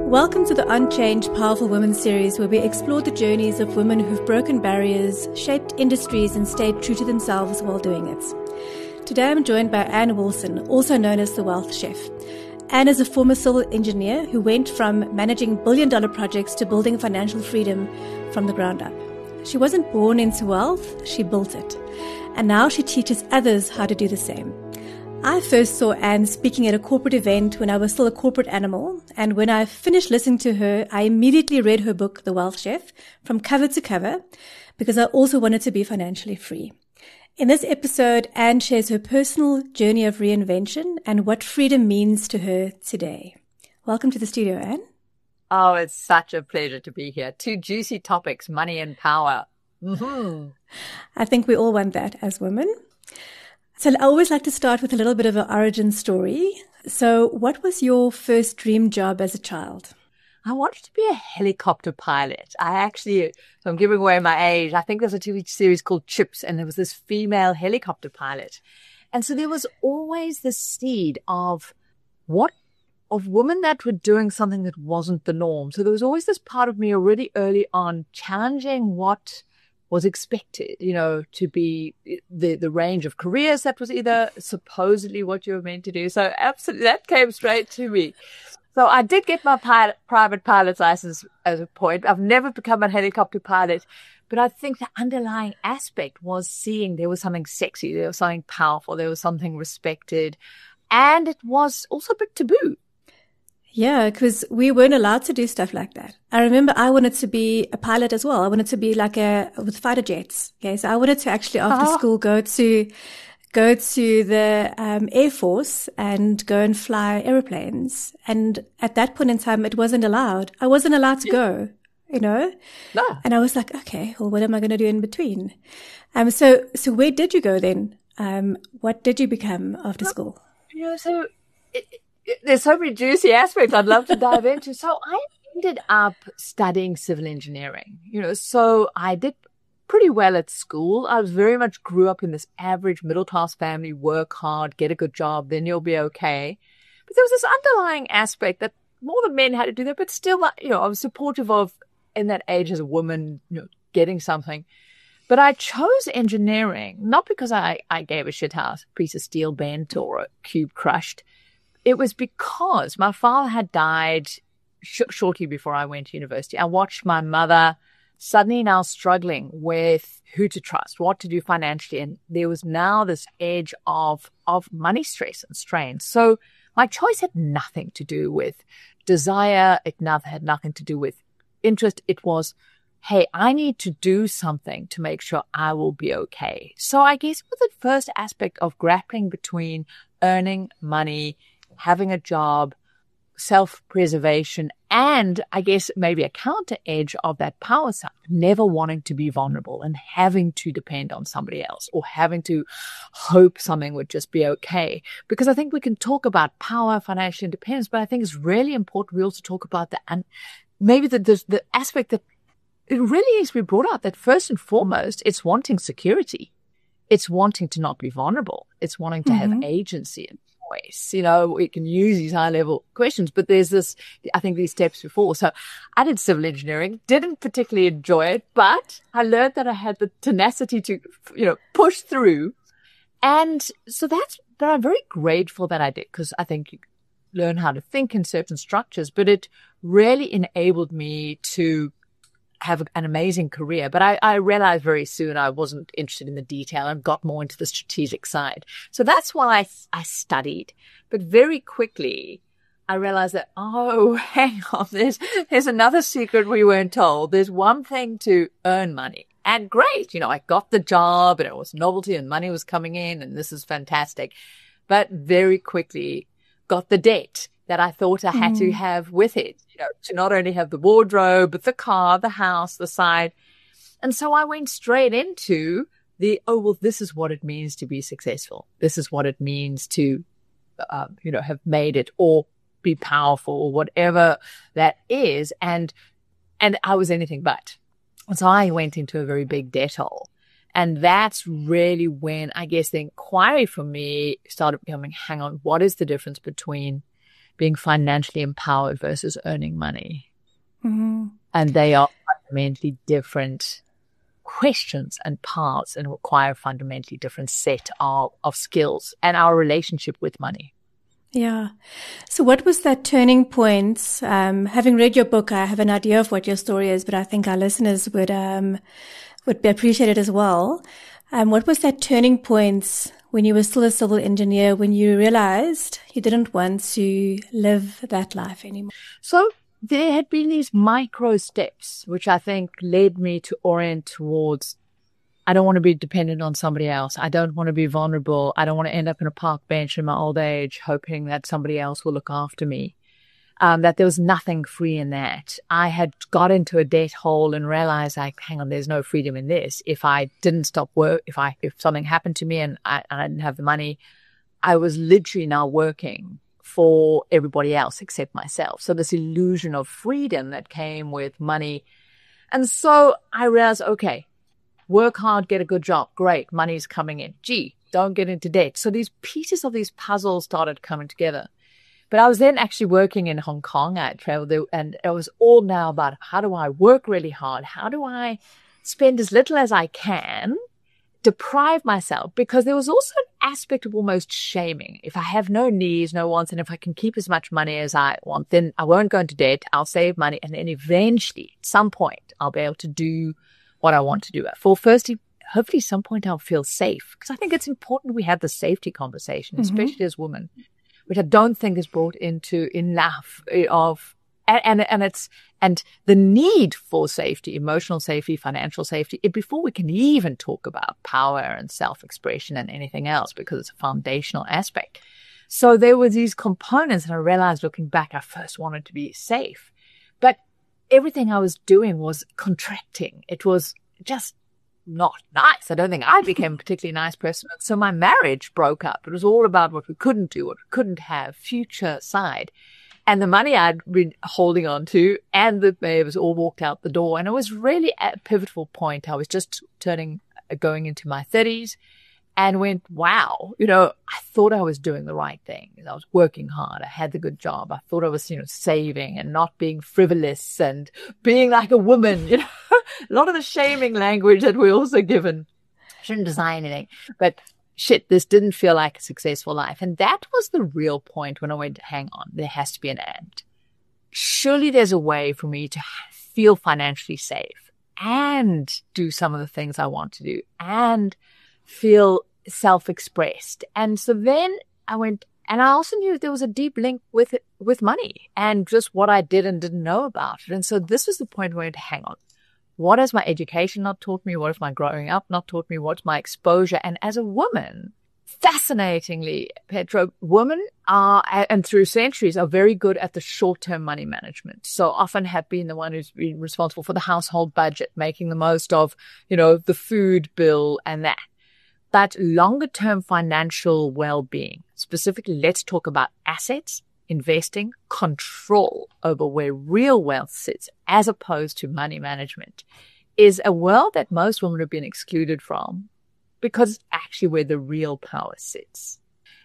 Welcome to the Unchanged Powerful Women series, where we explore the journeys of women who've broken barriers, shaped industries, and stayed true to themselves while doing it. Today I'm joined by Anne Wilson, also known as the Wealth Chef. Anne is a former civil engineer who went from managing billion-dollar projects to building financial freedom from the ground up. She wasn't born into wealth, she built it. And now she teaches others how to do the same. I first saw Anne speaking at a corporate event when I was still a corporate animal, and when I finished listening to her, I immediately read her book, The Wealth Chef, from cover to cover, because I also wanted to be financially free. In this episode, Anne shares her personal journey of reinvention and what freedom means to her today. Welcome to the studio, Anne. Oh, it's such a pleasure to be here. Two juicy topics, money and power. Mm-hmm. I think we all want that as women. So I always like to start with a little bit of an origin story. So what was your first dream job as a child? I wanted to be a helicopter pilot. I'm giving away my age. I think there's a TV series called Chips, and there was this female helicopter pilot. And so there was always this seed of women that were doing something that wasn't the norm. So there was always this part of me already early on challenging what was expected, to be the range of careers that was either supposedly what you were meant to do. So absolutely, that came straight to me. So I did get my private pilot's license at a point. I've never become a helicopter pilot, but I think the underlying aspect was seeing there was something sexy, there was something powerful, there was something respected, and it was also a bit taboo. Yeah, because we weren't allowed to do stuff like that. I remember I wanted to be a pilot as well. I wanted to be with fighter jets. Okay, so I wanted to actually after school go to the Air Force and go and fly airplanes. And at that point in time, it wasn't allowed. I wasn't allowed to go, No. And I was like, okay, well, what am I going to do in between? So where did you go then? What did you become after school? There's so many juicy aspects I'd love to dive into. So I ended up studying civil engineering, so I did pretty well at school. I was very much grew up in this average middle-class family, work hard, get a good job, then you'll be okay. But there was this underlying aspect that more the men had to do that, but still, I was supportive of, in that age as a woman, getting something. But I chose engineering, not because I gave a shit house, a piece of steel bent or a cube crushed. It was because my father had died shortly before I went to university. I watched my mother suddenly now struggling with who to trust, what to do financially. And there was now this edge of money stress and strain. So my choice had nothing to do with desire. It had nothing to do with interest. It was, hey, I need to do something to make sure I will be okay. So I guess with the first aspect of grappling between earning money, having a job, self-preservation, and I guess maybe a counter edge of that power side, never wanting to be vulnerable and having to depend on somebody else or having to hope something would just be okay. Because I think we can talk about power, financial independence, but I think it's really important we also talk about the aspect that it really needs to be brought out that first and foremost, it's wanting security. It's wanting to not be vulnerable. It's wanting to have agency and voice. We can use these high level questions, but there's these steps before. So I did civil engineering, didn't particularly enjoy it, but I learned that I had the tenacity to, push through. And so but I'm very grateful that I did, because I think you learn how to think in certain structures, but it really enabled me to have an amazing career. But I realized very soon I wasn't interested in the detail and got more into the strategic side. So that's why I studied. But very quickly, I realized that, hang on, there's another secret we weren't told. There's one thing to earn money. And great, I got the job and it was novelty and money was coming in and this is fantastic. But very quickly got the debt that I thought I had to have with it, to not only have the wardrobe, but the car, the house, the side. And so I went straight into this is what it means to be successful. This is what it means to, have made it or be powerful or whatever that is. And I was anything but. And so I went into a very big debt hole. And that's really when I guess the inquiry for me started becoming, hang on, what is the difference between being financially empowered versus earning money. Mm-hmm. And they are fundamentally different questions and paths and require a fundamentally different set of skills and our relationship with money. Yeah. So what was that turning point? Having read your book, I have an idea of what your story is, but I think our listeners would be appreciated as well. What was that turning point when you were still a civil engineer, when you realized you didn't want to live that life anymore? So there had been these micro steps, which I think led me to orient towards, I don't want to be dependent on somebody else. I don't want to be vulnerable. I don't want to end up in a park bench in my old age, hoping that somebody else will look after me. That there was nothing free in that. I had got into a debt hole and realized, like, hang on, there's no freedom in this. If I didn't stop work, if something happened to me and I didn't have the money, I was literally now working for everybody else except myself. So this illusion of freedom that came with money. And so I realized, okay, work hard, get a good job. Great. Money's coming in. Gee, don't get into debt. So these pieces of these puzzles started coming together. But I was then actually working in Hong Kong. I traveled there, and it was all now about how do I work really hard? How do I spend as little as I can, deprive myself? Because there was also an aspect of almost shaming. If I have no needs, no wants, and if I can keep as much money as I want, then I won't go into debt. I'll save money. And then eventually, at some point, I'll be able to do what I want to do. For firstly, hopefully some point I'll feel safe. Because I think it's important we have the safety conversation, especially as women, which I don't think is brought into enough of, and the need for safety, emotional safety, financial safety, before we can even talk about power and self-expression and anything else, because it's a foundational aspect. So there were these components, and I realized looking back, I first wanted to be safe, but everything I was doing was contracting. It was just not nice. I don't think I became a particularly nice person. So my marriage broke up. It was all about what we couldn't do, what we couldn't have, future side. And the money I'd been holding on to and the neighbors all walked out the door. And it was really at a pivotal point. I was just going into my 30s and went, wow, I thought I was doing the right thing. I was working hard. I had the good job. I thought I was, saving and not being frivolous and being like a woman, a lot of the shaming language that we're also given. Shouldn't design anything, but shit, this didn't feel like a successful life. And that was the real point when I went, hang on, there has to be an and. Surely there's a way for me to feel financially safe and do some of the things I want to do and feel self-expressed. And so then I went, and I also knew there was a deep link with money and just what I did and didn't know about it. And so this was the point where I went, hang on, what has my education not taught me? What has my growing up not taught me? What's my exposure? And as a woman, fascinatingly, Petra, women are, and through centuries, are very good at the short-term money management. So often have been the one who's been responsible for the household budget, making the most of, the food bill and that. But longer-term financial well-being, specifically, let's talk about assets, investing, control over where real wealth sits, as opposed to money management, is a world that most women have been excluded from because it's actually where the real power sits.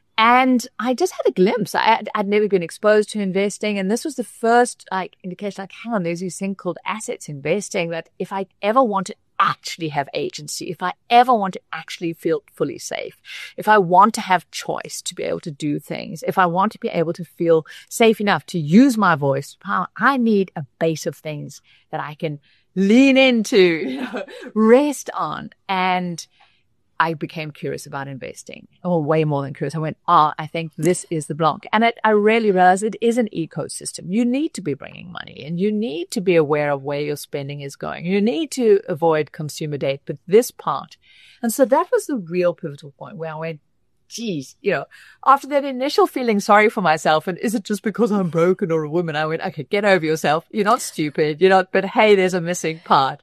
And I just had a glimpse. I'd never been exposed to investing. And this was the first indication, hang on, there's this thing called assets investing that if I ever want to actually have agency, if I ever want to actually feel fully safe, if I want to have choice to be able to do things, if I want to be able to feel safe enough to use my voice, I need a base of things that I can lean into, rest on. And I became curious about investing, or way more than curious. I went, I think this is the block. And I really realized it is an ecosystem. You need to be bringing money and you need to be aware of where your spending is going. You need to avoid consumer debt, but this part. And so that was the real pivotal point where I went, geez, after that initial feeling sorry for myself, and is it just because I'm broken or a woman? I went, okay, get over yourself. You're not stupid. But hey, there's a missing part.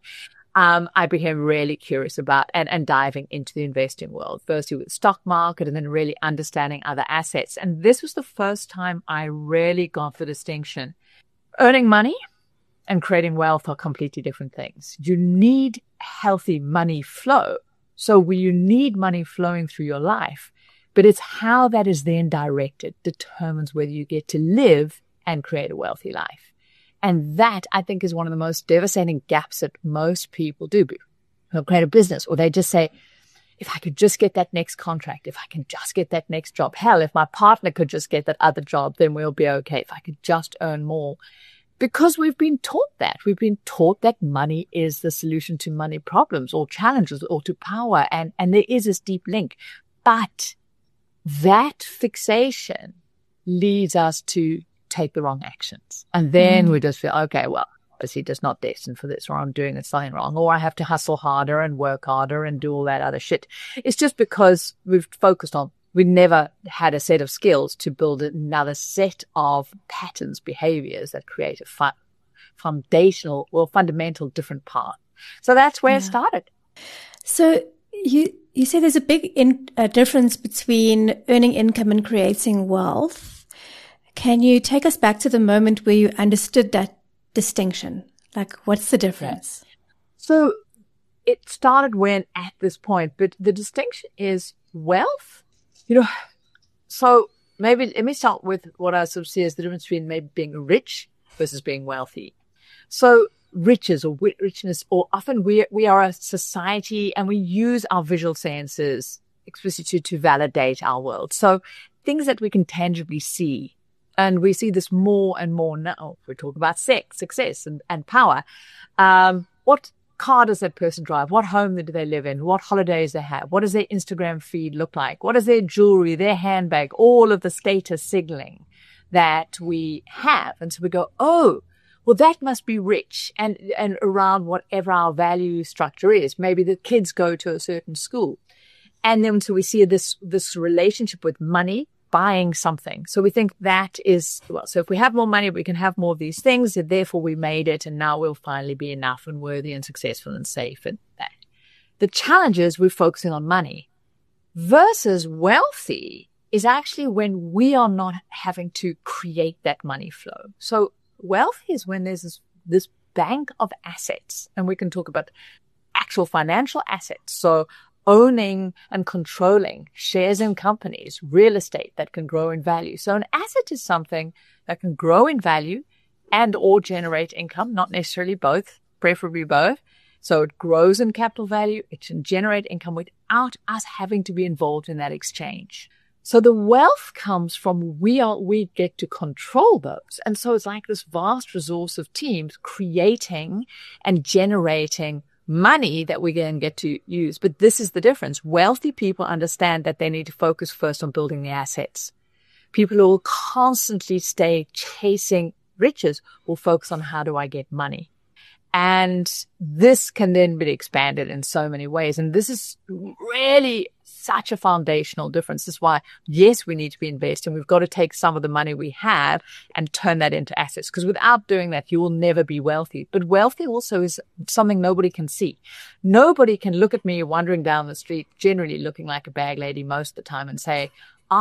I became really curious about and diving into the investing world, firstly with the stock market and then really understanding other assets. And this was the first time I really got the distinction. Earning money and creating wealth are completely different things. You need healthy money flow. So you need money flowing through your life, But it's how that is then directed determines whether you get to live and create a wealthy life. And that, I think, is one of the most devastating gaps that most people do. They'll create a business, or they just say, if I could just get that next contract, if I can just get that next job, hell, if my partner could just get that other job, then we'll be okay. If I could just earn more. Because we've been taught that. We've been taught that money is the solution to money problems or challenges or to power. And there is this deep link. But that fixation leads us to take the wrong actions. And then we just feel, okay, well, obviously just not destined for this, or I'm doing something wrong, or I have to hustle harder and work harder and do all that other shit. It's just because we've focused on, we never had a set of skills to build another set of patterns, behaviors that create a foundational or fundamental different path. So that's where it started. So you say there's a big difference between earning income and creating wealth. Can you take us back to the moment where you understood that distinction? Like, what's the difference? Yeah. So it started at this point, but the distinction is wealth. So maybe let me start with what I sort of see as the difference between maybe being rich versus being wealthy. So riches or richness, or often we are a society and we use our visual senses explicitly to validate our world. So things that we can tangibly see. And we see this more and more now. We talk about sex, success, and power. What car does that person drive? What home do they live in? What holidays they have? What does their Instagram feed look like? What is their jewelry, their handbag, all of the status signaling that we have? And so we go, oh, well, that must be rich, and around whatever our value structure is. Maybe the kids go to a certain school. And then so we see this relationship with money, buying something. So we think that is, well, so if we have more money, we can have more of these things, and therefore we made it, and now we'll finally be enough and worthy and successful and safe and that. The challenge is we're focusing on money versus wealthy is actually when we are not having to create that money flow. So wealth is when there's this bank of assets, and we can talk about actual financial assets. So owning and controlling shares in companies, real estate that can grow in value. So an asset is something that can grow in value and or generate income, not necessarily both, preferably both. So it grows in capital value. It can generate income without us having to be involved in that exchange. So the wealth comes from we get to control those. And so it's like this vast resource of teams creating and generating money that we can get to use. But this is the difference. Wealthy people understand that they need to focus first on building the assets. People who will constantly stay chasing riches will focus on how do I get money. And this can then be expanded in so many ways. And this is really such a foundational difference. This is why, yes, we need to be investing. We've got to take some of the money we have and turn that into assets. Because without doing that, you will never be wealthy. But wealthy also is something nobody can see. Nobody can look at me wandering down the street, generally looking like a bag lady most of the time, and say,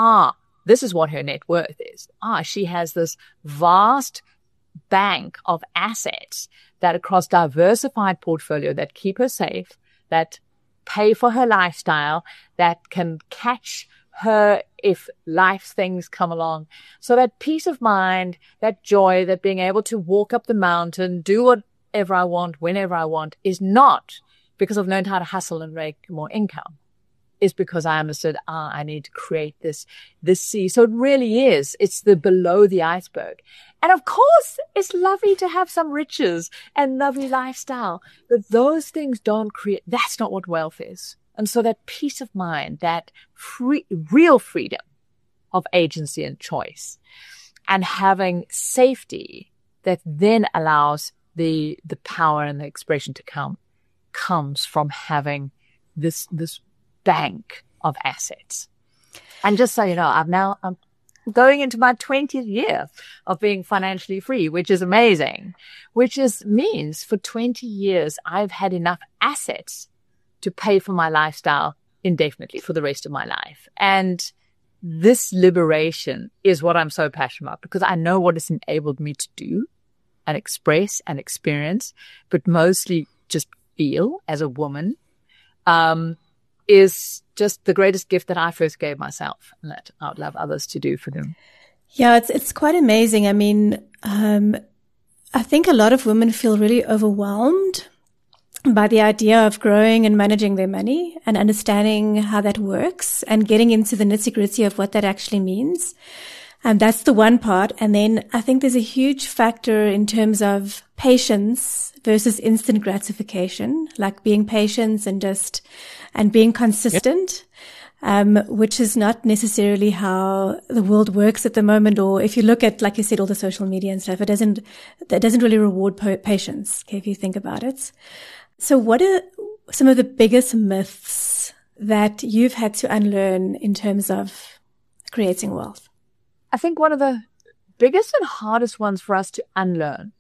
this is what her net worth is. She has this vast bank of assets that across diversified portfolio that keep her safe, that pay for her lifestyle, that can catch her if life things come along. So that peace of mind, that joy, that being able to walk up the mountain, do whatever I want, whenever I want, is not because I've learned how to hustle and make more income. Is because I understood, I need to create this sea. So it really is. It's the below the iceberg. And of course, it's lovely to have some riches and lovely lifestyle, but those things don't create, that's not what wealth is. And so that peace of mind, that real freedom of agency and choice, and having safety that then allows the power and the expression to comes from having this bank of assets. And just so you know, I'm going into my 20th year of being financially free, which is amazing, means for 20 years, I've had enough assets to pay for my lifestyle indefinitely for the rest of my life. And this liberation is what I'm so passionate about, because I know what it's enabled me to do and express and experience, but mostly just feel as a woman, is just the greatest gift that I first gave myself and that I would love others to do for them. Yeah, it's quite amazing. I mean, I think a lot of women feel really overwhelmed by the idea of growing and managing their money and understanding how that works and getting into the nitty-gritty of what that actually means. And that's the one part. And then I think there's a huge factor in terms of patience versus instant gratification, like being patient and being consistent. Which is not necessarily how the world works at the moment. Or if you look at, like you said, all the social media and stuff, that doesn't really reward patience, okay, if you think about it. So what are some of the biggest myths that you've had to unlearn in terms of creating wealth? I think one of the biggest and hardest ones for us to unlearn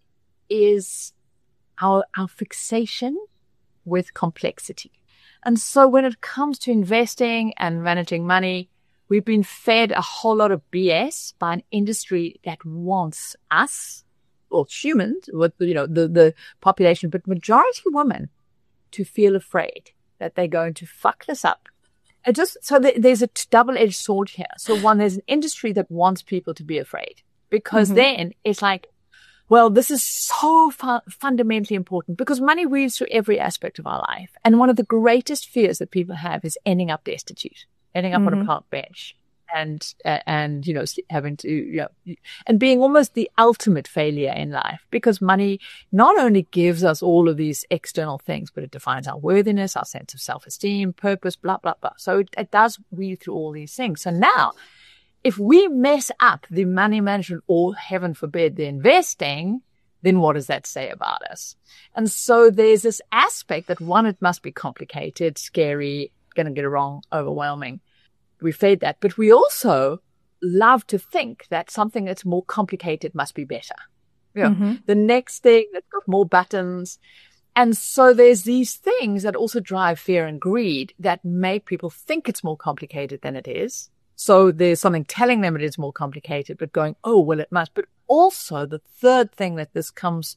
is our fixation with complexity. And so when it comes to investing and managing money, we've been fed a whole lot of BS by an industry that wants us, or humans, with the population, but majority women, to feel afraid that they're going to fuck this up. And there's a double-edged sword here. So one, there's an industry that wants people to be afraid, because then it's like, well, this is so fundamentally important, because money weaves through every aspect of our life. And one of the greatest fears that people have is ending up destitute, ending up on a park bench and having to, and being almost the ultimate failure in life, because money not only gives us all of these external things, but it defines our worthiness, our sense of self-esteem, purpose, blah, blah, blah. So it does weave through all these things. So now, if we mess up the money management, or heaven forbid, the investing, then what does that say about us? And so there's this aspect that, one, it must be complicated, scary, going to get it wrong, overwhelming. We fade that. But we also love to think that something that's more complicated must be better. The next thing that's got more buttons. And so there's these things that also drive fear and greed that make people think it's more complicated than it is. So there's something telling them it is more complicated, but going, oh, well, it must. But also the third thing that this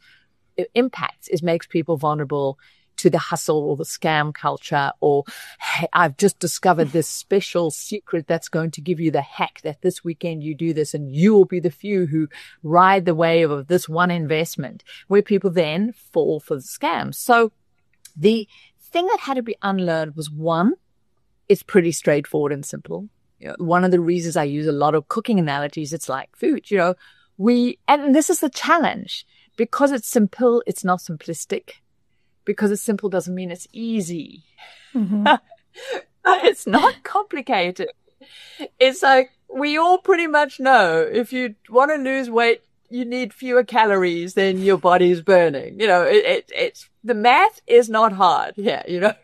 impacts is makes people vulnerable to the hustle or the scam culture, or, hey, I've just discovered this special secret that's going to give you the hack that this weekend you do this and you will be the few who ride the wave of this one investment, where people then fall for the scams. So the thing that had to be unlearned was, one, it's pretty straightforward and simple. One of the reasons I use a lot of cooking analogies, it's like food, and this is the challenge, because it's simple, it's not simplistic. Because it's simple doesn't mean it's easy. It's not complicated. It's like, we all pretty much know if you want to lose weight, you need fewer calories than your body's burning. It's the math is not hard. Yeah,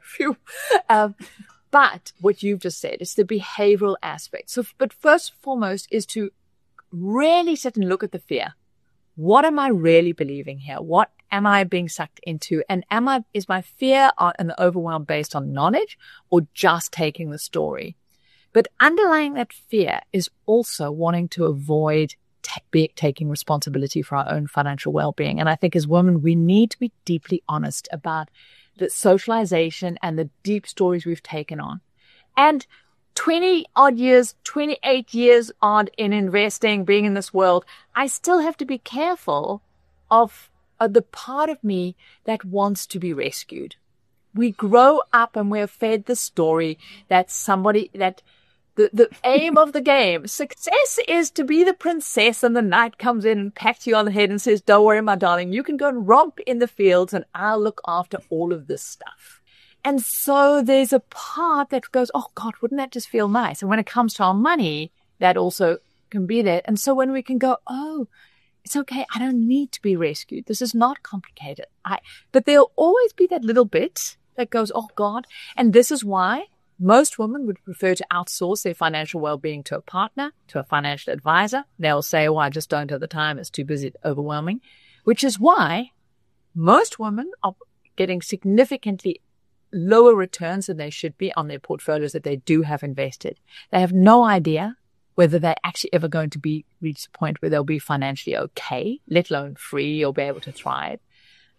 but what you've just said is the behavioral aspect. So, but first and foremost is to really sit and look at the fear. What am I really believing here? What am I being sucked into? And is my fear and the overwhelm based on knowledge, or just taking the story? But underlying that fear is also wanting to avoid taking responsibility for our own financial well-being. And I think as women, we need to be deeply honest about the socialization and the deep stories we've taken on. And 28 years odd in investing, being in this world, I still have to be careful of the part of me that wants to be rescued. We grow up and we're fed the story that the aim of the game, success is to be the princess, and the knight comes in and pats you on the head and says, don't worry, my darling, you can go and romp in the fields and I'll look after all of this stuff. And so there's a part that goes, oh God, wouldn't that just feel nice? And when it comes to our money, that also can be there. And so when we can go, oh, it's okay, I don't need to be rescued. This is not complicated. But there'll always be that little bit that goes, oh God. And this is why most women would prefer to outsource their financial well-being to a partner, to a financial advisor. They'll say, oh, I just don't have the time. It's too busy, overwhelming, which is why most women are getting significantly lower returns than they should be on their portfolios that they do have invested. They have no idea whether they're actually ever going to reach the point where they'll be financially okay, let alone free or be able to thrive.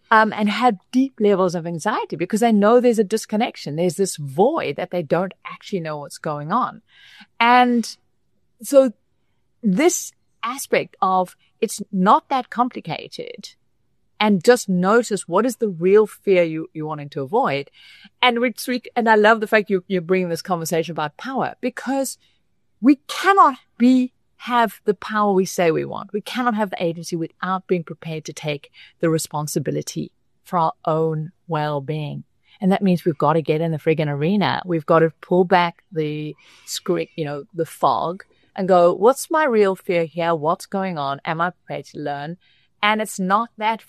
and have deep levels of anxiety because they know there's a disconnection. There's this void that they don't actually know what's going on. And so this aspect of it's not that complicated, and just notice what is the real fear you're wanting to avoid. And I love the fact you're bringing this conversation about power, because we cannot have the power we say we want. We cannot have the agency without being prepared to take the responsibility for our own well-being. And that means we've got to get in the friggin' arena. We've got to pull back the the fog and go, what's my real fear here? What's going on? Am I prepared to learn? And it's not that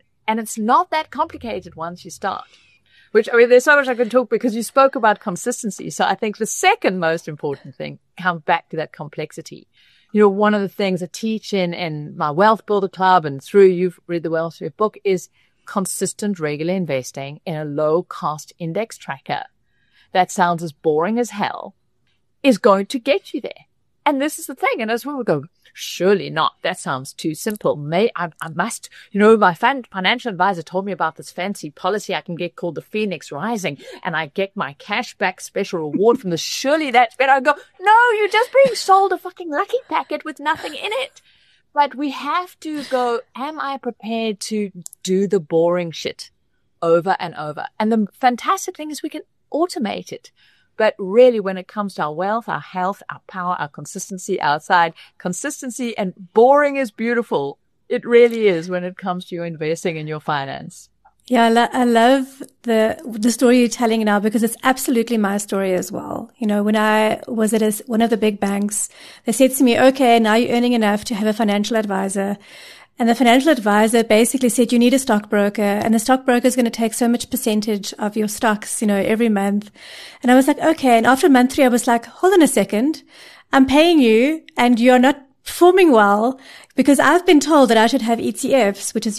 complicated once you start. Which, I mean, there's so much I can talk because you spoke about consistency. So I think the second most important thing comes back to that complexity. One of the things I teach in my Wealth Builder Club and you've read the Wealth Builder book is consistent, regular investing in a low-cost index tracker that sounds as boring as hell is going to get you there. And this is the thing. And as we would go, surely not. That sounds too simple. I must, my financial advisor told me about this fancy policy I can get called the Phoenix Rising, and I get my cashback special reward from this. Surely that's better. I go, no, you're just being sold a fucking lucky packet with nothing in it. But we have to go, am I prepared to do the boring shit over and over? And the fantastic thing is we can automate it. But really, when it comes to our wealth, our health, our power, our consistency outside, consistency and boring is beautiful. It really is when it comes to your investing in your finance. Yeah, I love the story you're telling now, because it's absolutely my story as well. When I was at one of the big banks, they said to me, okay, now you're earning enough to have a financial advisor. And the financial advisor basically said, you need a stockbroker, and the stockbroker is going to take so much percentage of your stocks, every month. And I was like, okay. And after month 3, I was like, hold on a second. I'm paying you and you're not performing well, because I've been told that I should have ETFs, which is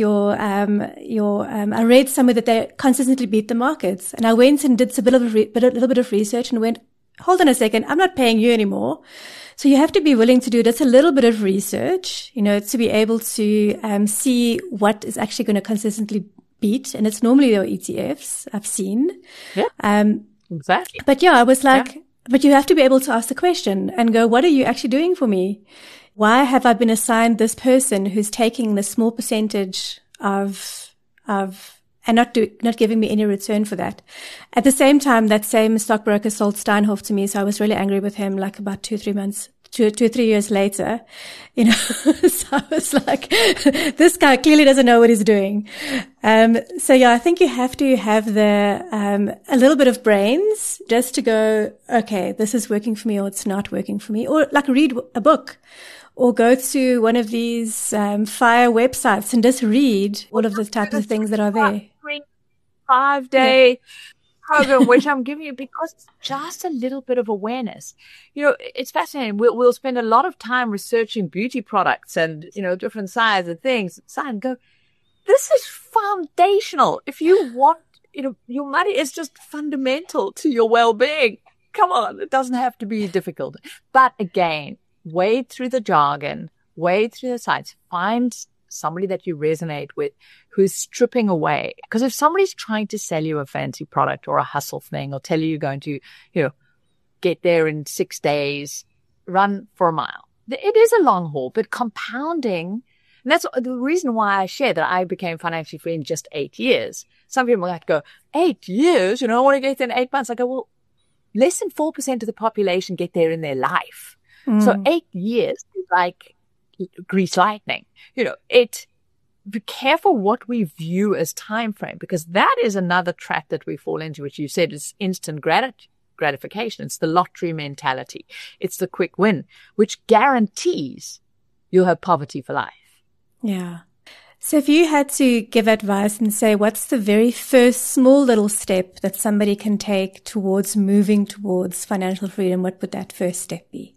I read somewhere that they consistently beat the markets. And I went and did a little bit of research and went, hold on a second. I'm not paying you anymore. So you have to be willing to do just a little bit of research, to be able to see what is actually going to consistently beat. And it's normally your ETFs, I've seen. Yeah, exactly. But yeah, I was like, but you have to be able to ask the question and go, what are you actually doing for me? Why have I been assigned this person who's taking the small percentage of and not giving me any return for that? At the same time, that same stockbroker sold Steinhoff to me, so I was really angry with him, like about 2-3 years later, So I was like, this guy clearly doesn't know what he's doing. So yeah, I think you have to have a little bit of brains just to go, okay, this is working for me or it's not working for me, or like read a book. Or go to one of these FIRE websites and just read all of the types of things that are there. 5-day program, which I'm giving you because it's just a little bit of awareness. It's fascinating. We'll spend a lot of time researching beauty products and, different sizes and things. And go, this is foundational. If you want, your money is just fundamental to your well-being. Come on. It doesn't have to be difficult. But again, wade through the jargon, wade through the sites, find somebody that you resonate with who's stripping away. Because if somebody's trying to sell you a fancy product or a hustle thing or tell you you're going to, get there in 6 days, run for a mile. It is a long haul, but compounding, and that's the reason why I share that I became financially free in just 8 years. Some people like to go, 8 years? I want to get there in 8 months. I go, well, less than 4% of the population get there in their life. So 8 years is like grease lightning. Be careful what we view as time frame, because that is another trap that we fall into, which you said is instant gratification. It's the lottery mentality. It's the quick win, which guarantees you'll have poverty for life. Yeah. So if you had to give advice and say, what's the very first small little step that somebody can take towards moving towards financial freedom, what would that first step be?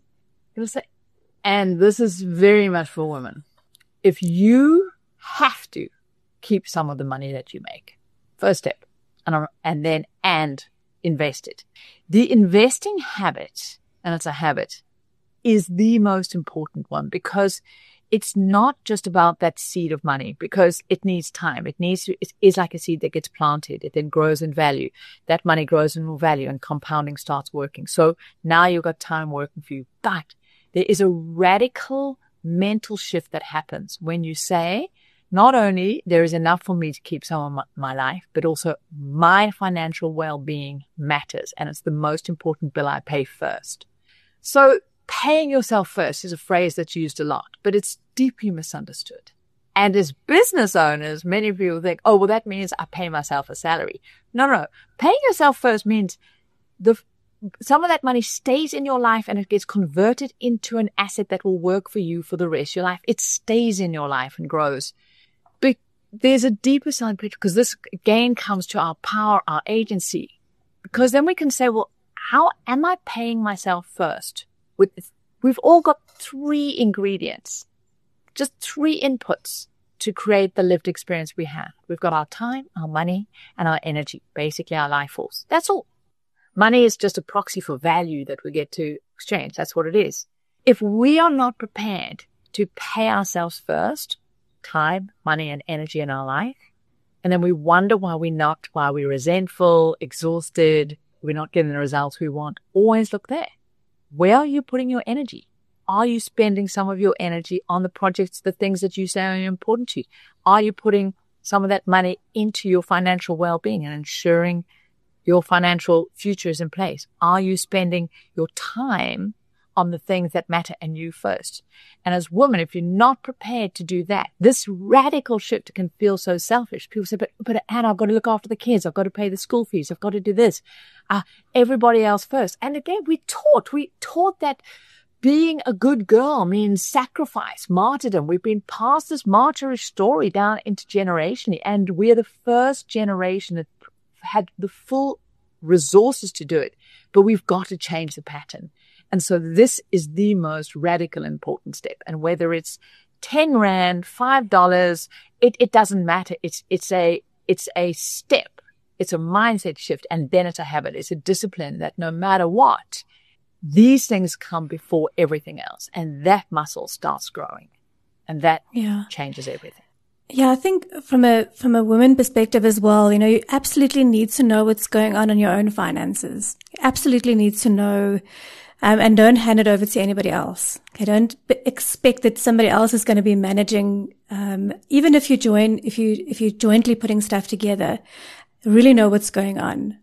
And this is very much for women. If you have to keep some of the money that you make, first step, and then invest it. The investing habit, and it's a habit, is the most important one, because it's not just about that seed of money, because it needs time. It is like a seed that gets planted. It then grows in value. That money grows in more value and compounding starts working. So now you've got time working for you. But there is a radical mental shift that happens when you say, not only there is enough for me to keep some of my life, but also my financial well-being matters. And it's the most important bill I pay first. So paying yourself first is a phrase that's used a lot, but it's deeply misunderstood. And as business owners, many people think, oh, well, that means I pay myself a salary. No. Paying yourself first means some of that money stays in your life and it gets converted into an asset that will work for you for the rest of your life. It stays in your life and grows. But there's a deeper side picture, because this again comes to our power, our agency. Because then we can say, well, how am I paying myself first? We've all got 3 ingredients, just 3 inputs to create the lived experience we have. We've got our time, our money, and our energy, basically our life force. That's all. Money is just a proxy for value that we get to exchange. That's what it is. If we are not prepared to pay ourselves first, time, money, and energy in our life, and then we wonder why we're resentful, exhausted, we're not getting the results we want, always look there. Where are you putting your energy? Are you spending some of your energy on the projects, the things that you say are important to you? Are you putting some of that money into your financial well-being and ensuring your financial future is in place? Are you spending your time on the things that matter and you first? And as women, if you're not prepared to do that, this radical shift can feel so selfish. People say, but Anna, I've got to look after the kids. I've got to pay the school fees. I've got to do this. Everybody else first. And again, we taught that being a good girl means sacrifice, martyrdom. We've been passed this martyrish story down into generation, and we're the first generation that had the full resources to do it. But we've got to change the pattern. And so this is the most radical important step. And whether it's 10 Rand, $5, it doesn't matter. It's a step. It's a mindset shift. And then it's a habit. It's a discipline that no matter what, these things come before everything else. And that muscle starts growing. And that changes everything. Yeah, I think from a woman perspective as well, you absolutely need to know what's going on in your own finances. You absolutely need to know. And don't hand it over to anybody else. Okay, don't expect that somebody else is going to be managing. Even if you're jointly putting stuff together, really know what's going on.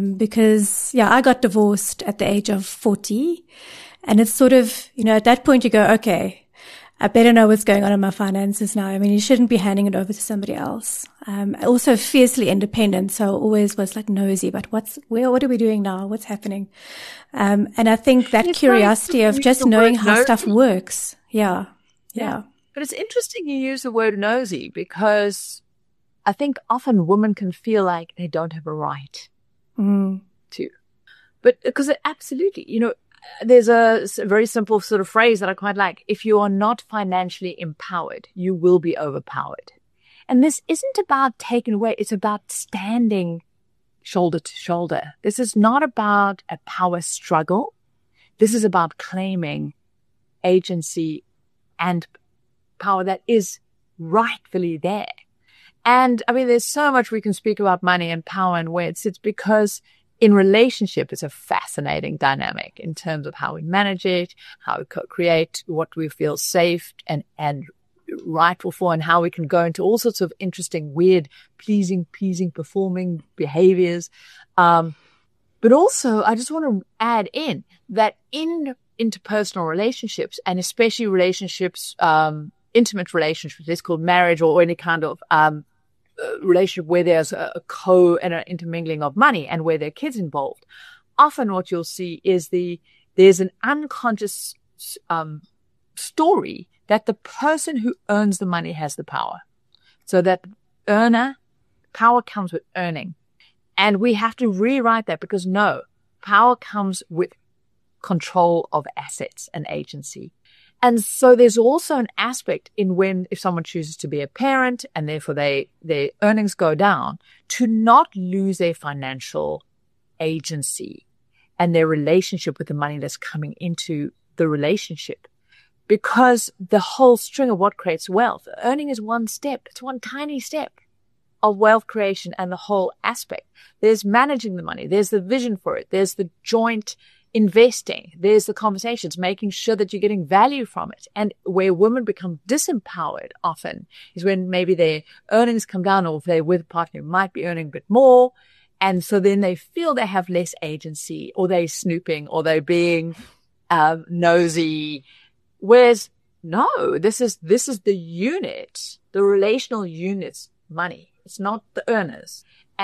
Because I got divorced at the age of 40, and it's sort of, at that point you go, okay, I better know what's going on in my finances now. I mean, you shouldn't be handing it over to somebody else. Also fiercely independent. So always was like nosy, but what are we doing now? What's happening? And I think that curiosity of just knowing how stuff works. Yeah. But it's interesting you use the word nosy, because I think often women can feel like they don't have a right to. But because absolutely, there's a very simple sort of phrase that I quite like. If you are not financially empowered, you will be overpowered. And this isn't about taking away. It's about standing shoulder to shoulder. This is not about a power struggle. This is about claiming agency and power that is rightfully there. And I mean, there's so much we can speak about money and power and where it sits, because in relationship, it's a fascinating dynamic in terms of how we manage it, how we co-create what we feel safe and rightful for, and how we can go into all sorts of interesting, weird, pleasing, performing behaviors. But also, I just want to add in that in interpersonal relationships, and especially relationships, intimate relationships, it's called marriage or any kind of relationship where there's a and an intermingling of money and where there are kids involved, often what you'll see is there's an unconscious story that the person who earns the money has the power. So that power comes with earning. And we have to rewrite that, because power comes with control of assets and agency. And so there's also an aspect in if someone chooses to be a parent and therefore their earnings go down, to not lose their financial agency and their relationship with the money that's coming into the relationship. because the whole string of what creates wealth, earning is one step. It's one tiny step of wealth creation and the whole aspect. There's managing the money. There's the vision for it. There's the joint investing. There's the conversations, making sure that you're getting value from it. And where women become disempowered often is when maybe their earnings come down, or if they're with a partner who might be earning a bit more. And so then they feel they have less agency, or they're snooping, or they're being nosy. Whereas no, this is the unit, the relational unit's money. It's not the earners.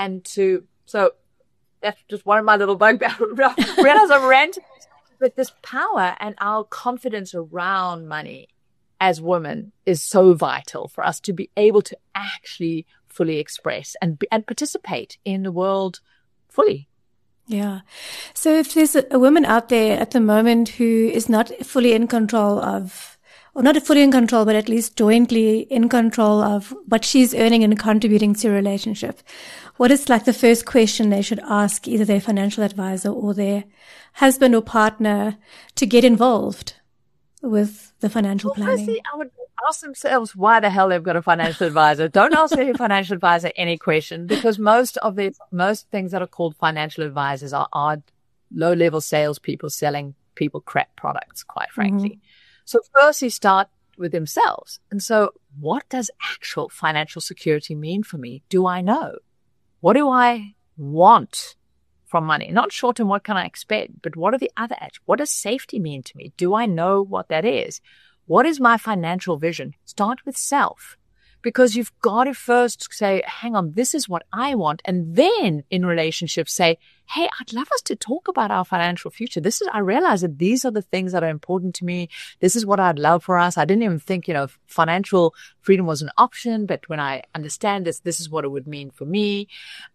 So that's just one of my little bugbears. Realize I'm ranting, but this power and our confidence around money as women is so vital for us to be able to actually fully express and participate in the world fully. Yeah. So if there's a woman out there at the moment who is not fully in control of, or not fully in control, but at least jointly in control of what she's earning and contributing to a relationship, what is like the first question they should ask either their financial advisor or their husband or partner to get involved with the financial planning? Firstly, I would ask themselves why the hell they've got a financial advisor. Don't ask your financial advisor any question, because most things that are called financial advisors are low-level salespeople selling people crap products, quite frankly. Mm-hmm. So first you start with themselves. And so what does actual financial security mean for me? Do I know? What do I want from money? Not short-term, what can I expect? But what are the other aspects? What does safety mean to me? Do I know what that is? What is my financial vision? Start with self, because you've got to first say, hang on, this is what I want. And then in relationships say, hey, I'd love us to talk about our financial future. I realize that these are the things that are important to me. This is what I'd love for us. I didn't even think, financial freedom was an option, but when I understand this is what it would mean for me.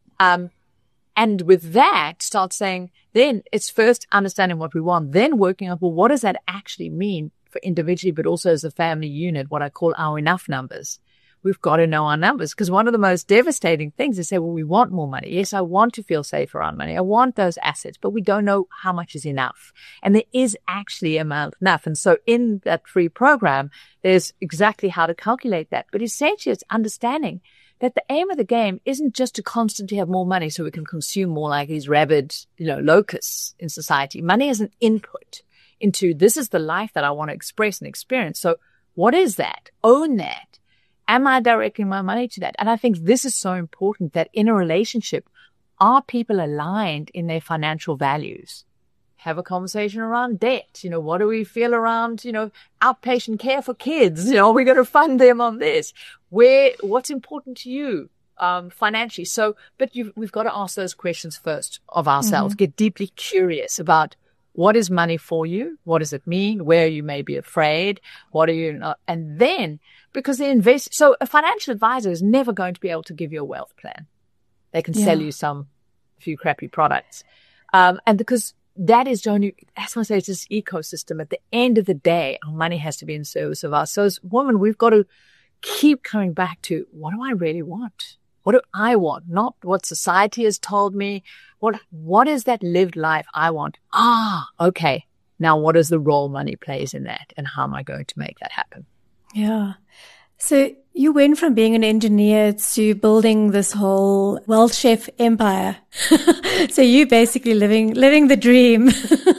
And with that, start saying, then it's first understanding what we want, then working out, well, what does that actually mean for individually, but also as a family unit, what I call our enough numbers. We've got to know our numbers, because one of the most devastating things is say, well, we want more money. Yes, I want to feel safe around money. I want those assets, but we don't know how much is enough. And there is actually amount enough. And so in that free program, there's exactly how to calculate that. But essentially, it's understanding that the aim of the game isn't just to constantly have more money so we can consume more like these rabid, locusts in society. Money is an input into this is the life that I want to express and experience. So what is that? Own that. Am I directing my money to that? And I think this is so important, that in a relationship, are people aligned in their financial values? Have a conversation around debt. What do we feel around, outpatient care for kids? We're going to fund them on this. What's important to you financially? So, but we've got to ask those questions first of ourselves, get deeply curious about what is money for you? What does it mean? Where you may be afraid? What are you not? And then, because so a financial advisor is never going to be able to give you a wealth plan. They can sell you a few crappy products. And because that is only, as I say, it's this ecosystem. At the end of the day, our money has to be in service of us. So as women, we've got to keep coming back to, what do I really want? What do I want? Not what society has told me. What is that lived life I want? Okay. Now what is the role money plays in that, and how am I going to make that happen? Yeah. So you went from being an engineer to building this whole wealth chef empire. So you basically living the dream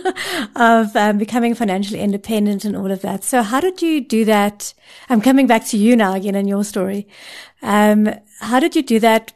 of becoming financially independent and all of that. So how did you do that? I'm coming back to you now again in your story. How did you do that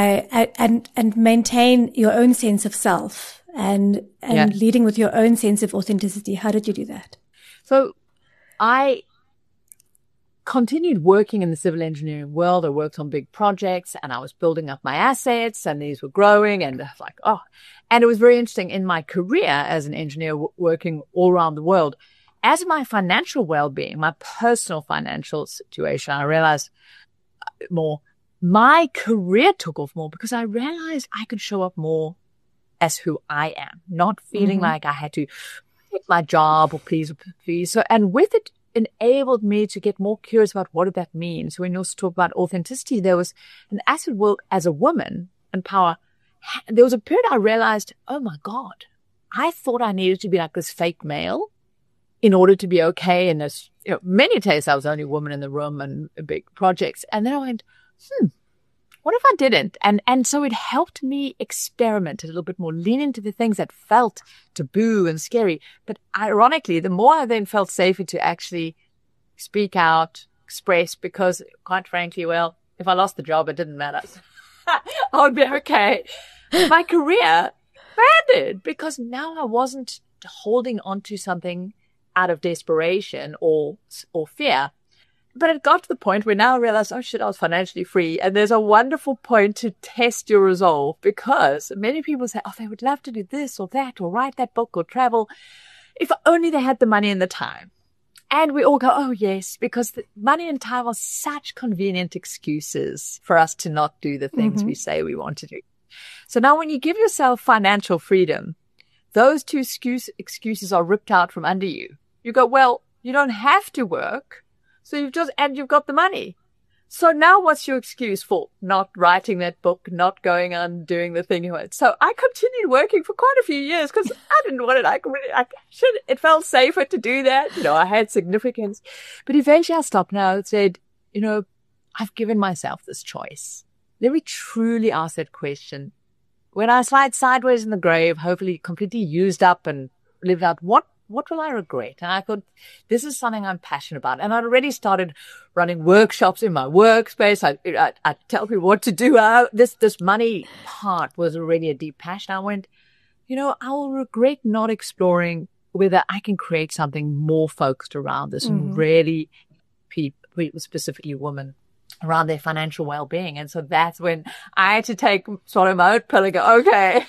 and maintain your own sense of self and leading with your own sense of authenticity? How did you do that? So I continued working in the civil engineering world. I worked on big projects and I was building up my assets, and these were growing, and and it was very interesting in my career as an engineer working all around the world. As my financial well-being, my personal financial situation, I realized more, my career took off more, because I realized I could show up more as who I am, not feeling like I had to get my job or please. So, and with it, enabled me to get more curious about what did that mean. So when you also talk about authenticity, there was an asset world as a woman and power. There was a period I realized, oh my God, I thought I needed to be like this fake male in order to be okay in this many days I was the only woman in the room and big projects. And then I went, what if I didn't? And so it helped me experiment a little bit more, lean into the things that felt taboo and scary. But ironically, the more I then felt safer to actually speak out, express, because quite frankly, well, if I lost the job, it didn't matter. I would be okay. My career expanded because now I wasn't holding on to something out of desperation or fear. But it got to the point where now I realized, oh shit, I was financially free. And there's a wonderful point to test your resolve, because many people say, oh, they would love to do this or that or write that book or travel if only they had the money and the time. And we all go, oh yes, because the money and time are such convenient excuses for us to not do the things we say we want to do. So now when you give yourself financial freedom, those two excuses are ripped out from under you. You go, well, you don't have to work. So you've got the money. So now what's your excuse for not writing that book, not going on doing the thing you want? So I continued working for quite a few years because I didn't want it. It felt safer to do that. I had significance. But eventually I stopped now and said, I've given myself this choice. Let me truly ask that question. When I slide sideways in the grave, hopefully completely used up and lived out, what will I regret? And I thought, this is something I'm passionate about. And I'd already started running workshops in my workspace. I tell people what to do. This money part was already a deep passion. I went, I will regret not exploring whether I can create something more focused around this and really people, specifically women, around their financial well-being. And so that's when I had to take sort of my own pill and go, okay,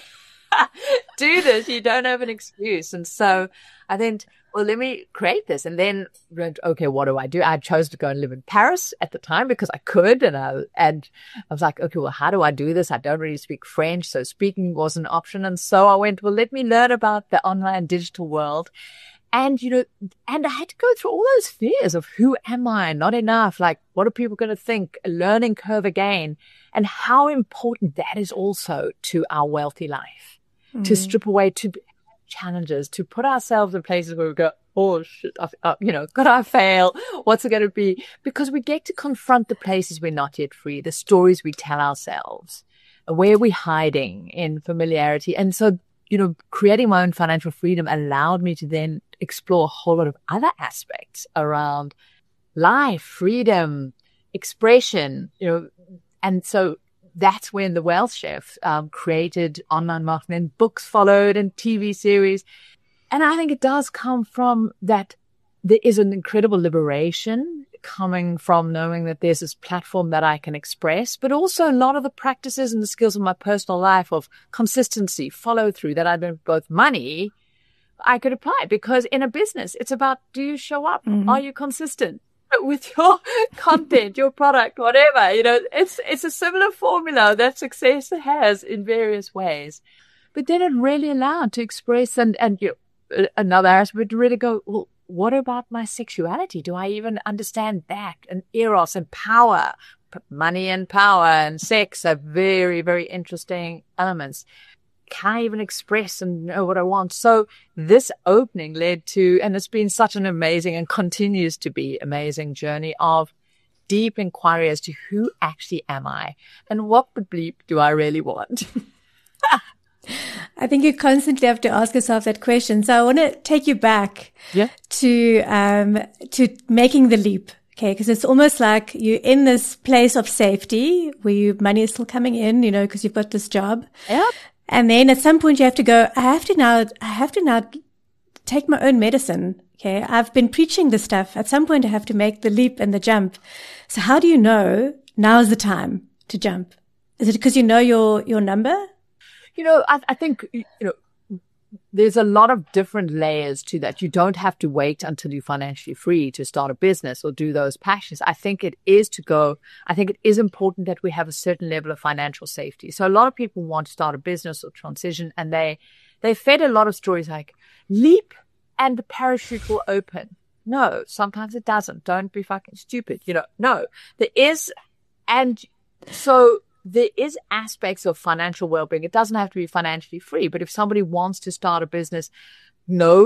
do this. You don't have an excuse. And so I then, well, let me create this. And then, okay, what do? I chose to go and live in Paris at the time because I could. And I was like, okay, well, how do I do this? I don't really speak French. So speaking was an option. And so I went, well, let me learn about the online digital world. And, and I had to go through all those fears of who am I? Not enough. Like, what are people going to think? A learning curve again. And how important that is also to our wealthy life. To strip away, to challenges, to put ourselves in places where we go, oh shit, could I fail? What's it going to be? Because we get to confront the places we're not yet free, the stories we tell ourselves, where we're hiding in familiarity. And so, creating my own financial freedom allowed me to then explore a whole lot of other aspects around life, freedom, expression, and so that's when the Wealth Chef created online marketing, and books followed and TV series. And I think it does come from that there is an incredible liberation coming from knowing that there's this platform that I can express, but also a lot of the practices and the skills of my personal life of consistency, follow through that I've been both money, I could apply, because in a business, it's about, do you show up? Are you consistent with your content, your product, whatever? It's a similar formula that success has in various ways. But then it really allowed to express and another aspect to really go, well, what about my sexuality? Do I even understand that? And eros and power, money and power and sex are very, very interesting elements. Can I even express and know what I want? So this opening led to, and it's been such an amazing and continues to be amazing journey of deep inquiry as to who actually am I and what the bleep do I really want? I think you constantly have to ask yourself that question. So I want to take you back to making the leap. Okay. Because it's almost like you're in this place of safety where your money is still coming in, because you've got this job. Yep. And then at some point you have to go, I have to now take my own medicine. Okay. I've been preaching this stuff. At some point I have to make the leap and the jump. So how do you know now's the time to jump? Is it because you know your number? I think, there's a lot of different layers to that. You don't have to wait until you're financially free to start a business or do those passions. I think it is important that we have a certain level of financial safety. So a lot of people want to start a business or transition, and they fed a lot of stories like leap and the parachute will open. No, sometimes it doesn't. Don't be fucking stupid. No, there is. And so there is aspects of financial well-being. It doesn't have to be financially free, but if somebody wants to start a business, know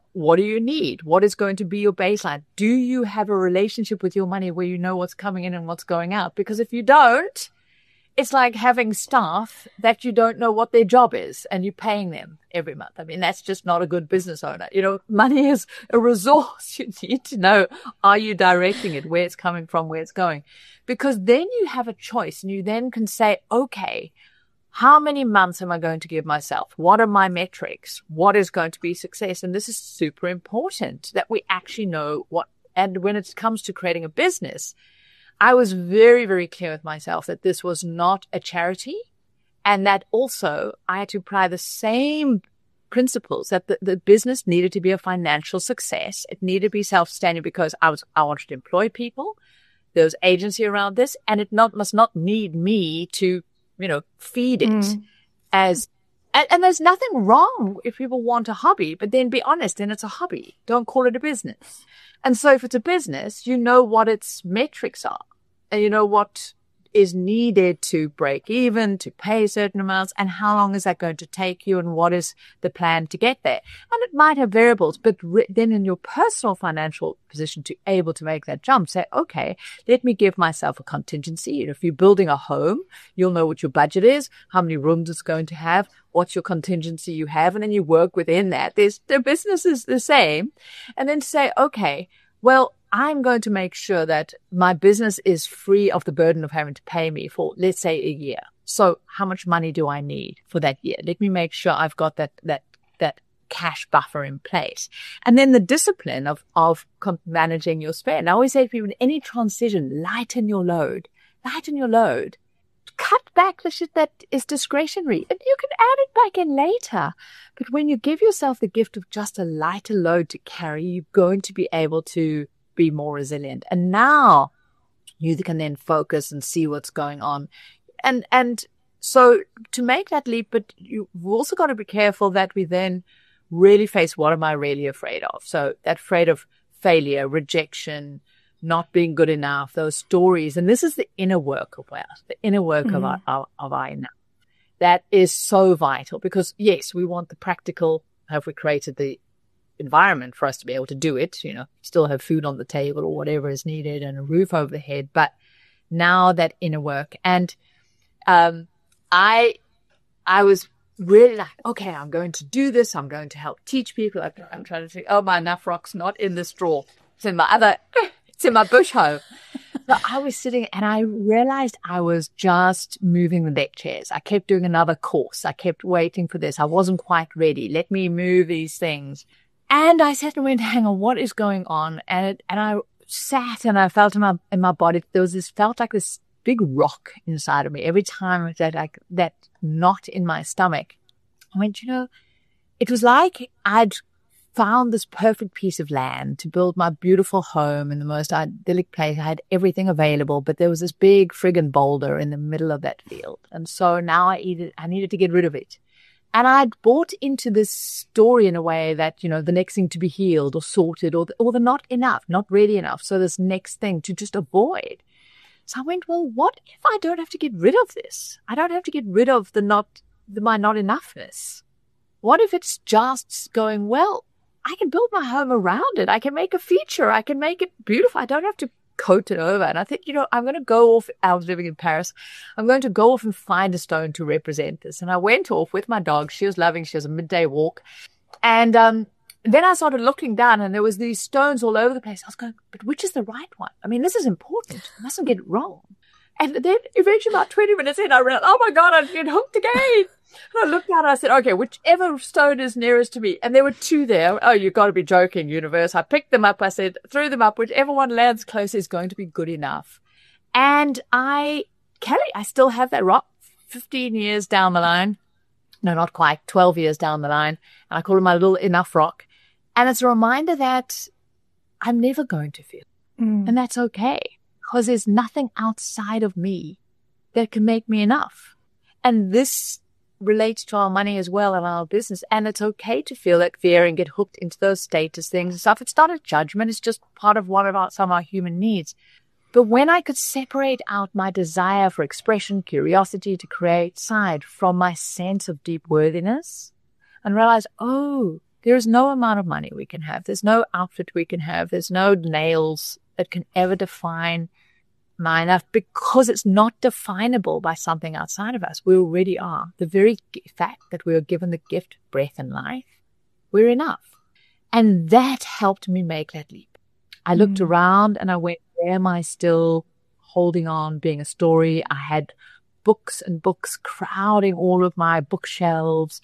what do you need? What is going to be your baseline? Do you have a relationship with your money where you know what's coming in and what's going out? Because if you don't, it's like having staff that you don't know what their job is and you're paying them every month. I mean, that's just not a good business owner. Money is a resource. You need to know, are you directing it, where it's coming from, where it's going? Because then you have a choice and you then can say, okay, how many months am I going to give myself? What are my metrics? What is going to be success? And this is super important that we actually know what, and when it comes to creating a business, I was very, very clear with myself that this was not a charity and that also I had to apply the same principles that the business needed to be a financial success. It needed to be self-sustaining because I wanted to employ people. There was agency around this and it must not need me to, feed it and there's nothing wrong if people want a hobby, but then be honest, then it's a hobby. Don't call it a business. And so if it's a business, you know what its metrics are. And you know what is needed to break even, to pay certain amounts, and how long is that going to take you, and what is the plan to get there. And it might have variables, but then in your personal financial position to able to make that jump, say, okay, let me give myself a contingency. If you're building a home, you'll know what your budget is, how many rooms it's going to have, what's your contingency you have, and then you work within that. The business is the same. And then to say, okay, well, I'm going to make sure that my business is free of the burden of having to pay me for, let's say, a year. So how much money do I need for that year? Let me make sure I've got that cash buffer in place. And then the discipline of managing your spend. I always say to people, in any transition, lighten your load. Cut back the shit that is discretionary, and you can add it back in later. But when you give yourself the gift of just a lighter load to carry, you're going to be able to be more resilient. And now you can then focus and see what's going on. And so to make that leap, but you've also got to be careful that we then really face, what am I really afraid of? So that afraid of failure, rejection, not being good enough, those stories. And this is the inner work of us, the inner work of our inner. That is so vital because, yes, we want the practical. Have we created the environment for us to be able to do it? Still have food on the table or whatever is needed and a roof over the head. But now that inner work. And I was really like, okay, I'm going to do this. I'm going to help teach people. I'm trying to think, my enough rock's not in this drawer. It's in my bush home. So I was sitting and I realized I was just moving the deck chairs. I kept doing another course. I kept waiting for this. I wasn't quite ready. Let me move these things. And I sat and went, hang on, what is going on? And I sat and I felt in my body, felt like this big rock inside of me. Every time that knot in my stomach, I went, it was like I'd found this perfect piece of land to build my beautiful home in the most idyllic place. I had everything available, but there was this big friggin' boulder in the middle of that field. And so now I needed to get rid of it. And I'd bought into this story in a way that, the next thing to be healed or sorted or the not enough, not really enough. So this next thing to just avoid. So I went, well, what if I don't have to get rid of this? I don't have to get rid of my not enoughness. What if it's just going, well, I can build my home around it. I can make a feature. I can make it beautiful. I don't have to coat it over. And I think, I'm going to go off. I was living in Paris. I'm going to go off and find a stone to represent this. And I went off with my dog. She was loving. She was a midday walk. And then I started looking down and there was these stones all over the place. I was going, but which is the right one? I mean, this is important. I mustn't get it wrong. And then eventually about 20 minutes in, I realized, oh my God, I'd get hooked again. And I looked down and I said, okay, whichever stone is nearest to me. And there were two there. Oh, you've got to be joking, universe. I picked them up. I said, threw them up. Whichever one lands close is going to be good enough. And Kelly, I still have that rock 15 years down the line. No, not quite. 12 years down the line. And I call it my little enough rock. And it's a reminder that I'm never going to feel. And that's okay. Because there's nothing outside of me that can make me enough. And this relates to our money as well and our business. And it's okay to feel that fear and get hooked into those status things and stuff. It's not a judgment. It's just part of some of our human needs. But when I could separate out my desire for expression, curiosity to create side from my sense of deep worthiness and realize, oh, There is no amount of money we can have. There's no outfit we can have. There's no nails that can ever define my enough, because it's not definable by something outside of us. We already are. The very fact that we are given the gift, breath, and life, we're enough. And that helped me make that leap. I looked around and I went, where am I still holding on, being a story? I had books and books crowding all of my bookshelves,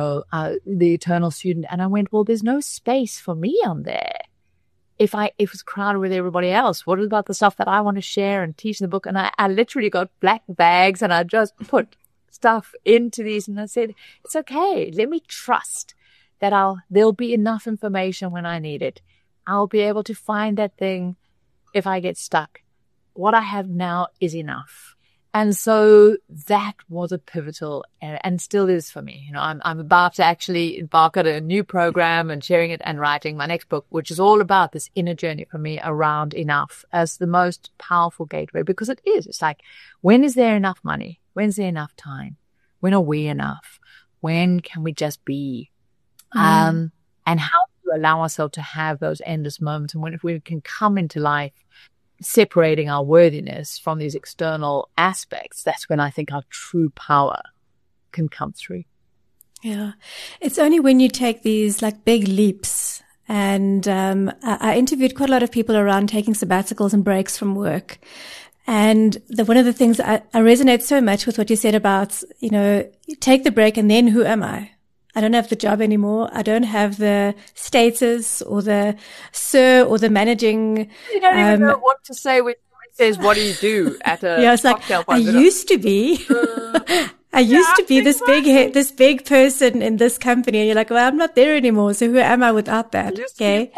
The Eternal Student. And I went, well, there's no space for me on there. If it was crowded with everybody else, what about the stuff that I want to share and teach in the book? And I literally got black bags and I just put stuff into these. And I said, it's okay. Let me trust that there'll be enough information when I need it. I'll be able to find that thing if I get stuck. What I have now is enough. And so that was a pivotal and still is for me. I'm about to actually embark on a new program and sharing it and writing my next book, which is all about this inner journey for me around enough as the most powerful gateway, because it is. It's like, when is there enough money? When's there enough time? When are we enough? When can we just be? And how to allow ourselves to have those endless moments. And if we can come into life separating our worthiness from these external aspects, that's when I think our true power can come through. Yeah. It's only when you take these like big leaps. And I interviewed quite a lot of people around taking sabbaticals and breaks from work. And one of the things I resonate so much with what you said about, take the break and then who am I? I don't have the job anymore. I don't have the status or the sir or the managing. You don't even know what to say when someone says, what do you do at a it's cocktail like, party? I used to be. I used to be this big person in this company. And you're like, well, I'm not there anymore. So who am I without that? Okay.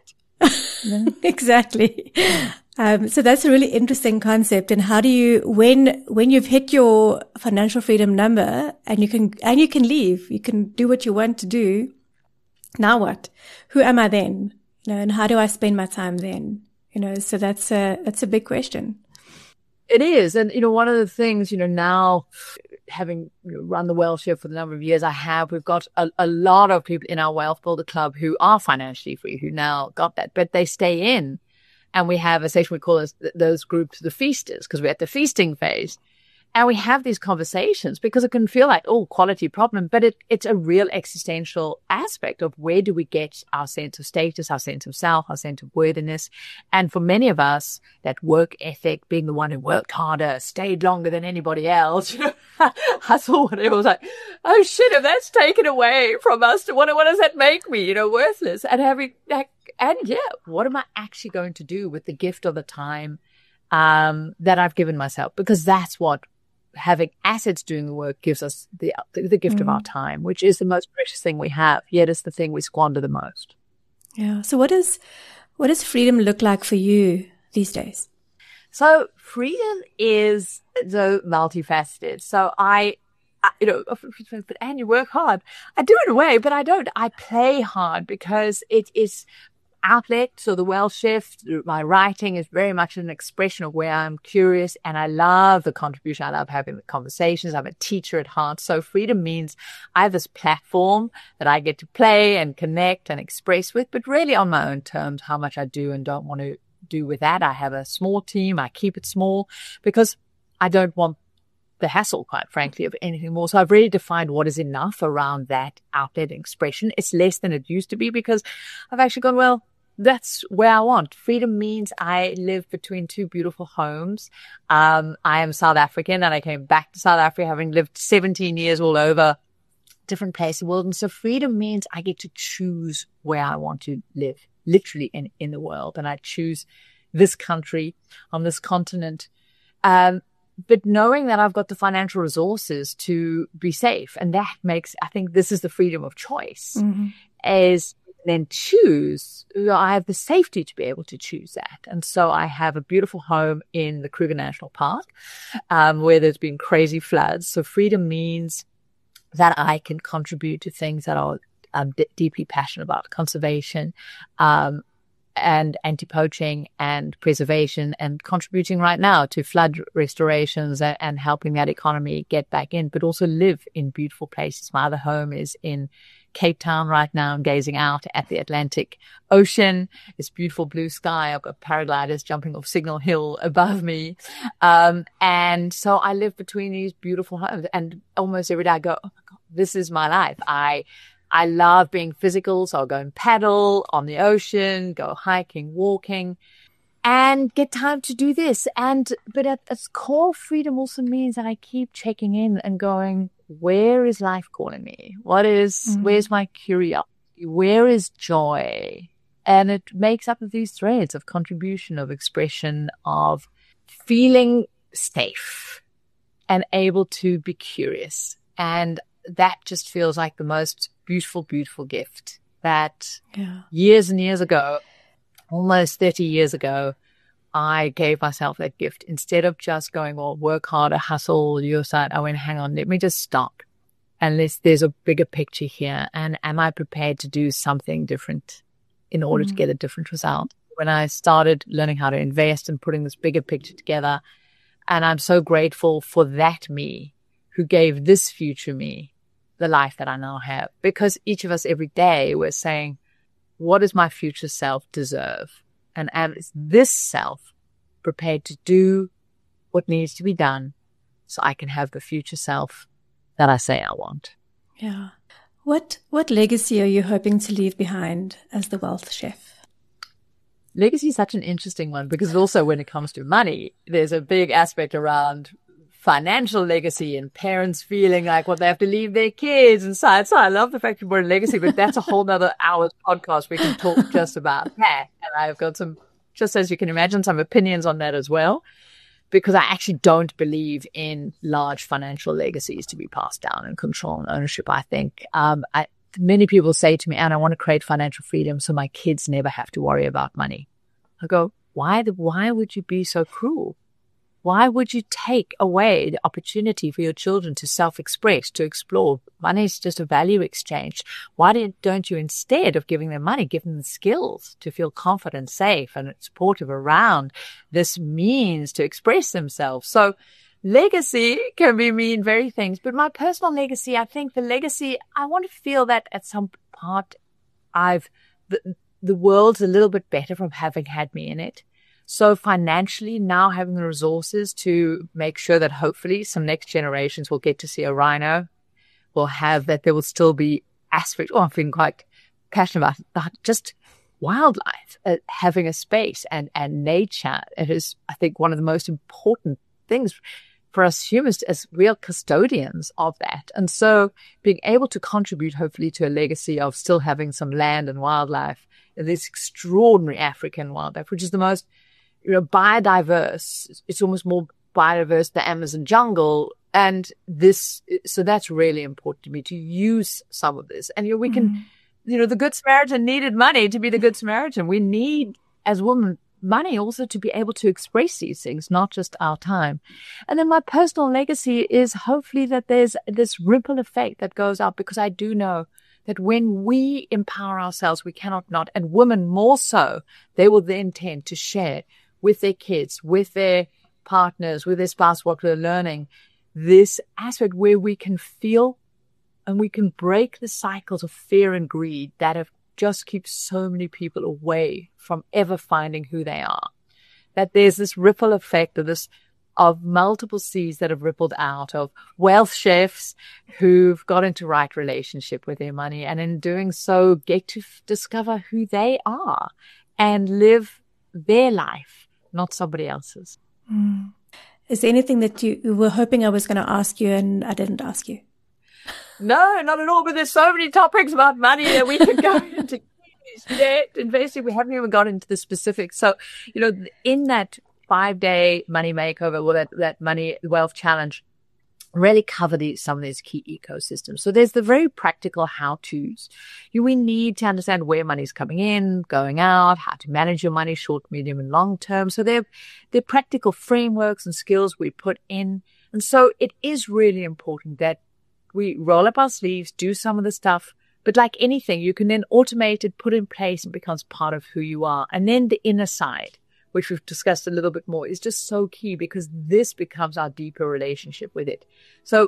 Exactly. So that's a really interesting concept. And how do you, when you've hit your financial freedom number and you can leave, you can do what you want to do. Now what? Who am I then? And how do I spend my time then? So that's a big question. It is. And, one of the things, now having run the Wealth Shift for the number of years we've got a lot of people in our Wealth Builder Club who are financially free, who now got that, but they stay in. And we have a section we call those groups the feasters, because we're at the feasting phase. And we have these conversations because it can feel like, quality problem, but it's a real existential aspect of where do we get our sense of status, our sense of self, our sense of worthiness. And for many of us, that work ethic, being the one who worked harder, stayed longer than anybody else, hustle, whatever, was like, oh shit, if that's taken away from us, what does that make me, worthless? And having what am I actually going to do with the gift of the time that I've given myself? Because that's what having assets doing the work gives us the gift of our time, which is the most precious thing we have, yet it's the thing we squander the most. Yeah. So what does freedom look like for you these days? So freedom is so multifaceted. So and you work hard. I do in a way, but I don't. I play hard because it is outlet. So the Wealth Shift, my writing is very much an expression of where I'm curious, and I love the contribution. I love having the conversations. I'm a teacher at heart. So freedom means I have this platform that I get to play and connect and express with, but really on my own terms, how much I do and don't want to do with that. I have a small team. I keep it small because I don't want the hassle, quite frankly, of anything more. So I've really defined what is enough around that outlet and expression. It's less than it used to be because I've actually gone, well, that's where I want. Freedom means I live between two beautiful homes. I am South African and I came back to South Africa having lived 17 years all over different places in the world. And so freedom means I get to choose where I want to live, literally in the world. And I choose this country on this continent. But knowing that I've got the financial resources to be safe, and that makes, I think this is the freedom of choice, is then choose. I have the safety to be able to choose that. And so I have a beautiful home in the Kruger National Park, where there's been crazy floods. So freedom means that I can contribute to things that I'm deeply passionate about, conservation, and anti-poaching and preservation, and contributing right now to flood restorations and helping that economy get back in, but also live in beautiful places. My other home is in Cape Town right now and gazing out at the Atlantic Ocean. It's beautiful blue sky. I've got paragliders jumping off Signal Hill above me. And so I live between these beautiful homes, and almost every day I go, oh my God, this is my life. I love being physical. So I'll go and paddle on the ocean, go hiking, walking, and get time to do this. But at its core, freedom also means that I keep checking in and going, where is life calling me? Where's my curiosity? Where is joy? And it makes up of these threads of contribution, of expression, of feeling safe and able to be curious. And that just feels like the most beautiful, beautiful gift that years and years ago, almost 30 years ago, I gave myself that gift. Instead of just going, well, work harder, hustle, your side, I went, hang on, let me just stop. Unless there's a bigger picture here. And am I prepared to do something different in order to get a different result? When I started learning how to invest and putting this bigger picture together, and I'm so grateful for that me who gave this future me the life that I now have. Because each of us every day we're saying, what does my future self deserve? And is this self prepared to do what needs to be done so I can have the future self that I say I want? Yeah. What legacy are you hoping to leave behind as the wealth chef? Legacy is such an interesting one because also when it comes to money, there's a big aspect around financial legacy and parents feeling like what they have to leave their kids and so I love the fact you brought in legacy, but that's a whole nother hour's podcast. We can talk just about that. And I've got some, just as you can imagine, some opinions on that as well, because I actually don't believe in large financial legacies to be passed down and control and ownership. I think many people say to me, Anne, I want to create financial freedom so my kids never have to worry about money. I go, why would you be so cruel? Why would you take away the opportunity for your children to self-express, to explore? Money is just a value exchange. Why don't you, instead of giving them money, give them the skills to feel confident, safe, and supportive around this means to express themselves? So legacy can mean very things. But my personal legacy, I think the legacy, I want to feel that at some part the world's a little bit better from having had me in it. So financially, now having the resources to make sure that hopefully some next generations will get to see a rhino, will have that there will still be aspects. Oh, I'm feeling quite passionate about just wildlife, having a space and nature. It is, I think, one of the most important things for us humans as real custodians of that. And so being able to contribute hopefully to a legacy of still having some land and wildlife, this extraordinary African wildlife, which is the most biodiverse. It's almost more biodiverse than the Amazon jungle. And so that's really important to me, to use some of this. And, we can, the Good Samaritan needed money to be the Good Samaritan. We need, as women, money also to be able to express these things, not just our time. And then my personal legacy is hopefully that there's this ripple effect that goes up, because I do know that when we empower ourselves, we cannot not, and women more so, they will then tend to share with their kids, with their partners, with their spouse, what we're learning, this aspect where we can feel and we can break the cycles of fear and greed that have just keep so many people away from ever finding who they are. That there's this ripple effect of multiple seeds that have rippled out, of wealth chefs who've got into right relationship with their money, and in doing so get to discover who they are and live their life, not somebody else's. Is there anything that you were hoping I was going to ask you and I didn't ask you? No, not at all. But there's so many topics about money that we could go into. Investing, we haven't even got into the specifics. So, in that 5-day money makeover, or that money wealth challenge, really cover some of these key ecosystems. So there's the very practical how-tos. We need to understand where money's coming in, going out, how to manage your money, short, medium, and long term. So they're practical frameworks and skills we put in. And so it is really important that we roll up our sleeves, do some of the stuff. But like anything, you can then automate it, put in place, and it becomes part of who you are. And then the inner side, which we've discussed a little bit more, is just so key, because this becomes our deeper relationship with it. So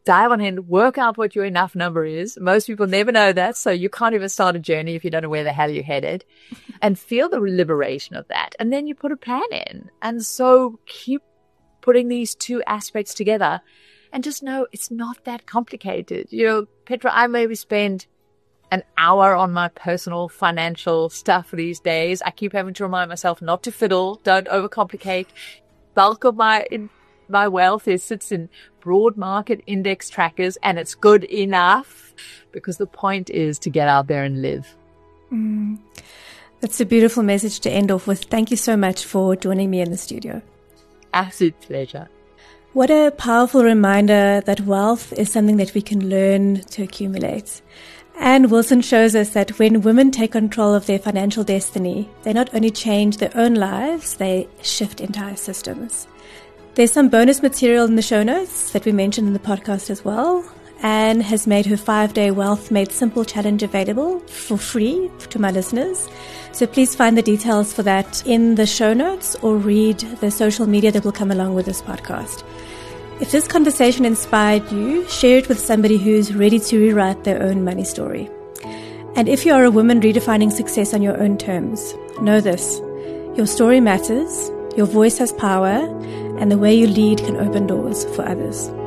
dive on in, work out what your enough number is. Most people never know that, so you can't even start a journey if you don't know where the hell you're headed, and feel the liberation of that. And then you put a plan in. And so keep putting these two aspects together and just know it's not that complicated. You know, Petra, I maybe spend an hour on my personal financial stuff these days. I keep having to remind myself not to fiddle, don't overcomplicate. Bulk of my wealth sits in broad market index trackers, and it's good enough because the point is to get out there and live. That's a beautiful message to end off with. Thank you so much for joining me in the studio. Absolute pleasure. What a powerful reminder that wealth is something that we can learn to accumulate. Ann Wilson shows us that when women take control of their financial destiny, they not only change their own lives, they shift entire systems. There's some bonus material in the show notes that we mentioned in the podcast as well. Anne has made her 5-day Wealth Made Simple challenge available for free to my listeners. So please find the details for that in the show notes or read the social media that will come along with this podcast. If this conversation inspired you, share it with somebody who's ready to rewrite their own money story. And if you are a woman redefining success on your own terms, know this: your story matters, your voice has power, and the way you lead can open doors for others.